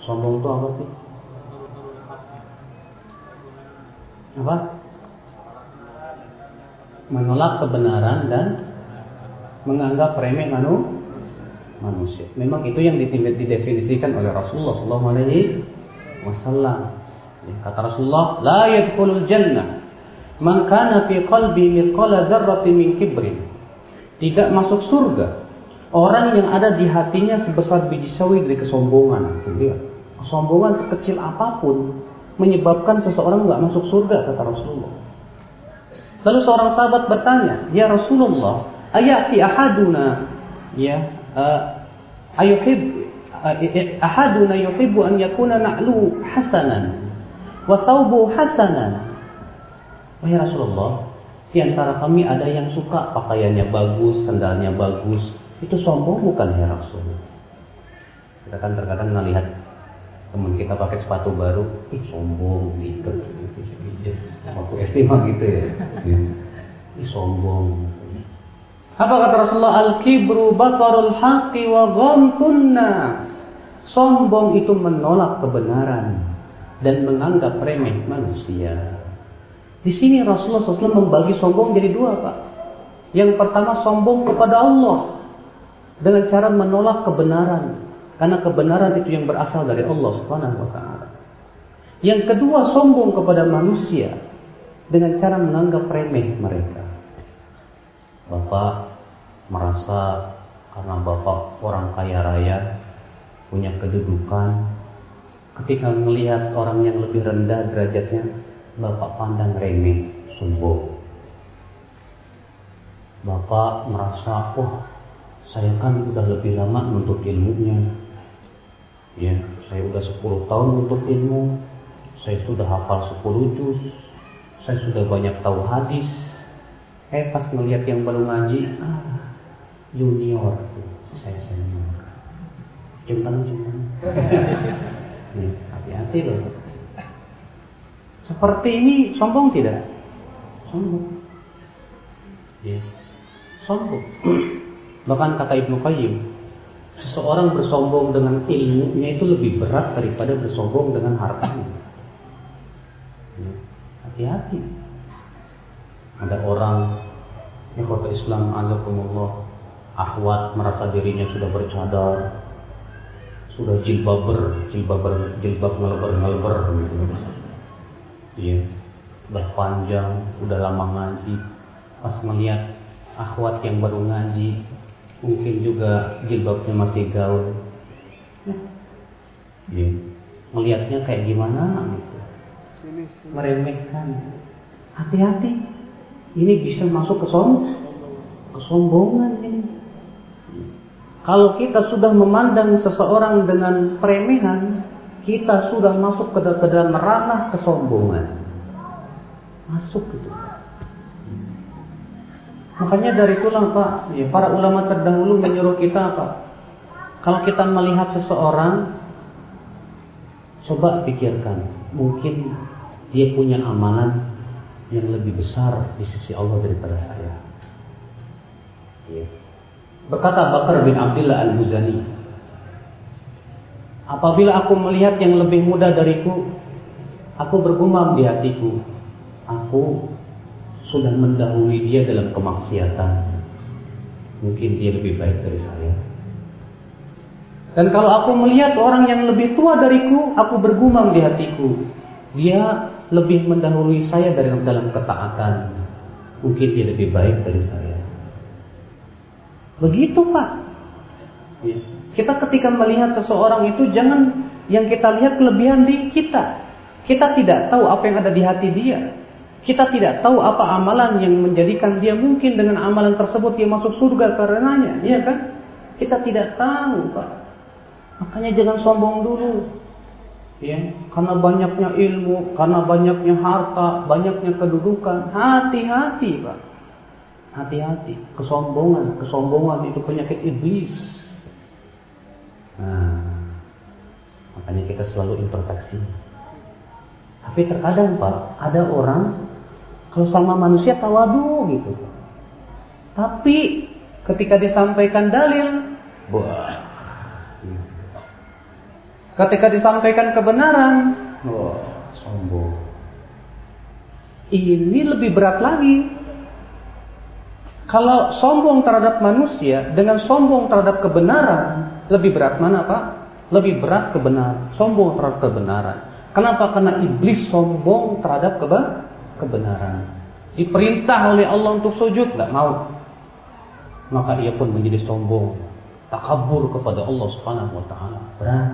Sombong itu apa sih? Apa? Menolak kebenaran dan menganggap remeh manusia. Memang itu yang didefinisikan oleh Rasulullah SAW. Kata Rasulullah, la yadkhulul jannah man kana fi qalbi mithqala dzarratin min kibrin. Tidak masuk surga orang yang ada di hatinya sebesar biji sawi dari kesombongan. Kesombongan sekecil apapun menyebabkan seseorang enggak masuk surga, kata Rasulullah. Lalu seorang sahabat bertanya, "Ya Rasulullah, ayati ahaduna ahaduna yuhibbu an yakuna na'lu hasanan wa thawbu hasanan." Wahai Rasulullah, di antara kami ada yang suka pakaiannya bagus, sandalnya bagus. Itu sombong bukan ya Rasulullah? Kita kan terkadang melihat teman kita pakai sepatu baru, sombong gitu. Waktu SD mah gitu ya. Sombong. Apa kata Rasulullah? Al-kibru batarul haqqi wa ghamtun nas. Sombong itu menolak kebenaran dan menganggap remeh manusia. Di sini Rasulullah SAW membagi sombong jadi dua, Pak. Yang pertama, sombong kepada Allah dengan cara menolak kebenaran, karena kebenaran itu yang berasal dari Allah Subhanahu wa taala. Yang kedua, sombong kepada manusia dengan cara menganggap remeh mereka. Bapak merasa karena Bapak orang kaya raya, punya kedudukan, ketika melihat orang yang lebih rendah derajatnya, Bapak pandang remeh, sombong. Bapak merasa, saya kan udah lebih lama menuntut ilmunya. Ya, saya udah 10 tahun menuntut ilmu. Saya sudah hafal 10 juz. Saya sudah banyak tahu hadis. Pas melihat yang baru ngaji, junior, saya senior. Jumlah. Hati-hati loh. Seperti ini sombong tidak? Sombong. Ya. Sombong. Bahkan kata Ibnu Qayyim, seseorang bersombong dengan ilmunya itu lebih berat daripada bersombong dengan hartanya. Ya. Hati-hati. Ada orang ikhwat Islam azakumullah, ahwat merasa dirinya sudah bercadar, sudah jilbab ngeleber gitu. Iya, udah panjang, udah lama ngaji. Pas melihat akhwat yang baru ngaji, mungkin juga jilbabnya masih gaul. Iya, melihatnya kayak gimana gitu, meremehkan. Hati-hati, ini bisa masuk kesombongan ini. Kalau kita sudah memandang seseorang dengan peremehan, kita sudah masuk ke dalam ranah kesombongan. Masuk gitu. Makanya dari itulah Pak, para ulama terdahulu menyuruh kita Pak, kalau kita melihat seseorang, coba pikirkan, mungkin dia punya amalan yang lebih besar di sisi Allah daripada saya. Berkata Bakar bin Abdullah Al-Muzani, apabila aku melihat yang lebih muda dariku, aku bergumam di hatiku, aku sudah mendahului dia dalam kemaksiatan. Mungkin dia lebih baik dari saya. Dan kalau aku melihat orang yang lebih tua dariku, aku bergumam di hatiku, dia lebih mendahului saya dalam ketaatan. Mungkin dia lebih baik dari saya. Begitu Pak. Kita ketika melihat seseorang itu, jangan yang kita lihat kelebihan di kita. Kita tidak tahu apa yang ada di hati dia. Kita tidak tahu apa amalan yang menjadikan dia mungkin dengan amalan tersebut dia masuk surga karenanya, ya kan? Kita tidak tahu, Pak. Makanya jangan sombong dulu. Ya, karena banyaknya ilmu, karena banyaknya harta, banyaknya kedudukan, hati-hati, Pak. Hati-hati, kesombongan itu penyakit iblis. Nah, makanya kita selalu introspeksi. Tapi terkadang Pak, ada orang kalau sama manusia tawadu gitu. Tapi ketika disampaikan dalil, Ketika disampaikan kebenaran, sombong. Ini lebih berat lagi. Kalau sombong terhadap manusia dengan sombong terhadap kebenaran, lebih berat mana, Pak? Lebih berat kebenaran, sombong terhadap kebenaran. Kenapa? Karena iblis sombong terhadap kebenaran. Diperintah oleh Allah untuk sujud, nggak mau. Maka ia pun menjadi sombong, takabur kepada Allah Subhanahu wa taala. Berat.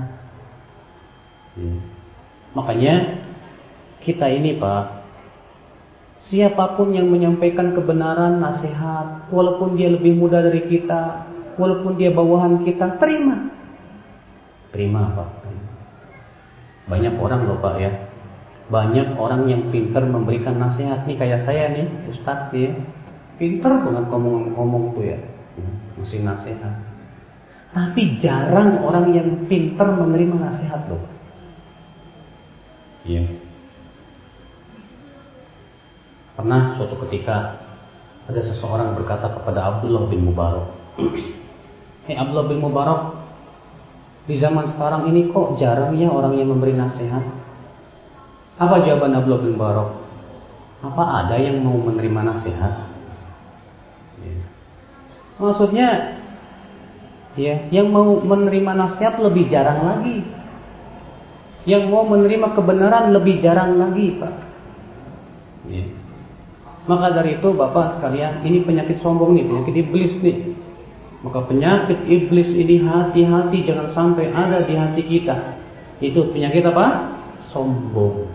Makanya kita ini, Pak, siapapun yang menyampaikan kebenaran, nasihat, walaupun dia lebih muda dari kita, walaupun dia bawahan kita, terima. Terima, Pak. Banyak orang loh, Pak, ya. Banyak orang yang pintar memberikan nasihat nih, kayak saya nih, Ustadz ya. Pintar banget ngomong tuh ya. Ngasih nasihat. Tapi jarang orang yang pintar menerima nasihat loh. Iya. Pernah suatu ketika ada seseorang berkata kepada Abdullah bin Mubarak, "Hei Abdullah bin Mubarak, di zaman sekarang ini kok jarang ya orang yang memberi nasihat?" Apa jawaban Abdullah bin Mubarak? Apa ada yang mau menerima nasihat? Maksudnya, ya, yang mau menerima nasihat lebih jarang lagi. Yang mau menerima kebenaran lebih jarang lagi, Pak. Ya. Maka dari itu, Bapak sekalian, ini penyakit sombong nih, penyakit iblis nih. Maka penyakit iblis ini hati-hati jangan sampai ada di hati kita. Itu penyakit apa? Sombong.